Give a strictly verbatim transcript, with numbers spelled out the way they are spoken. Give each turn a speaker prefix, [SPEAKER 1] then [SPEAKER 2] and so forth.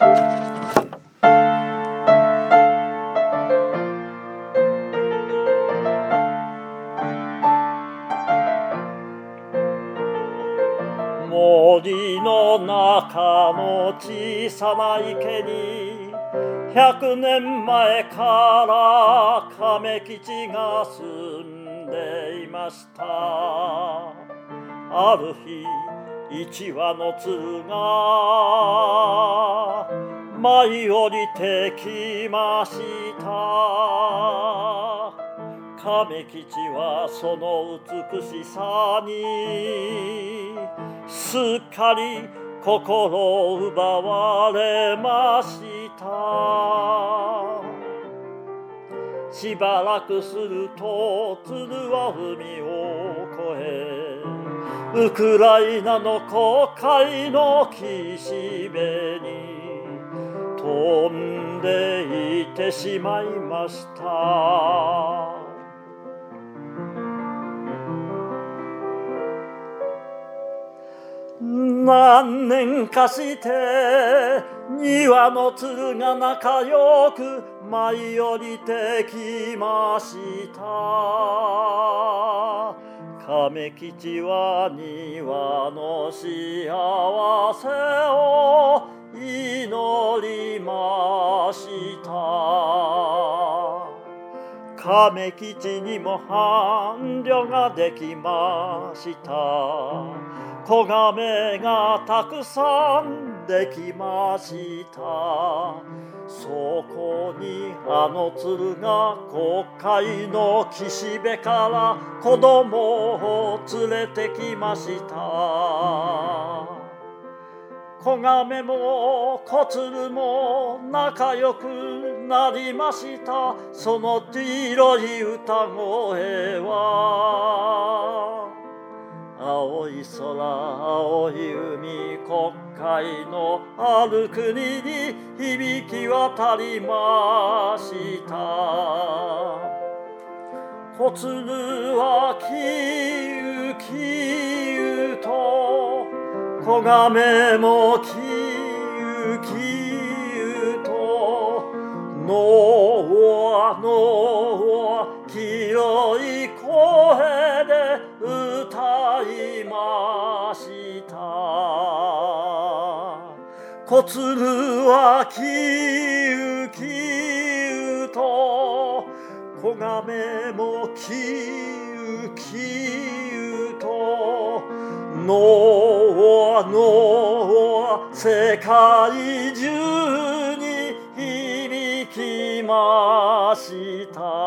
[SPEAKER 1] 森の中の小さな池に百年前から亀吉が住んでいました。ある日一羽の鶴が舞い降りてきました。亀吉はその美しさにすっかり心を奪われました。しばらくすると鶴は海を越えウクライナの航海の岸辺に飛んでいってしまいました。何年かしてに羽の鶴が仲良く舞い降りてきました。亀吉はに羽の幸せを祈りました。亀吉にも伴侶ができました。子亀がたくさんできました。そこにあの鶴が航海の岸辺から子供を連れてきました。子亀も子鶴も仲良くなりました。その広い歌声は青い空青い海国海のある国に響き渡りました。子鶴はきゆきゆと子亀もきゆきゆとのあのあ広い声で歌いました。子鶴はきゆきゆと子亀もきゆきゆとノアノア世界中に響きました。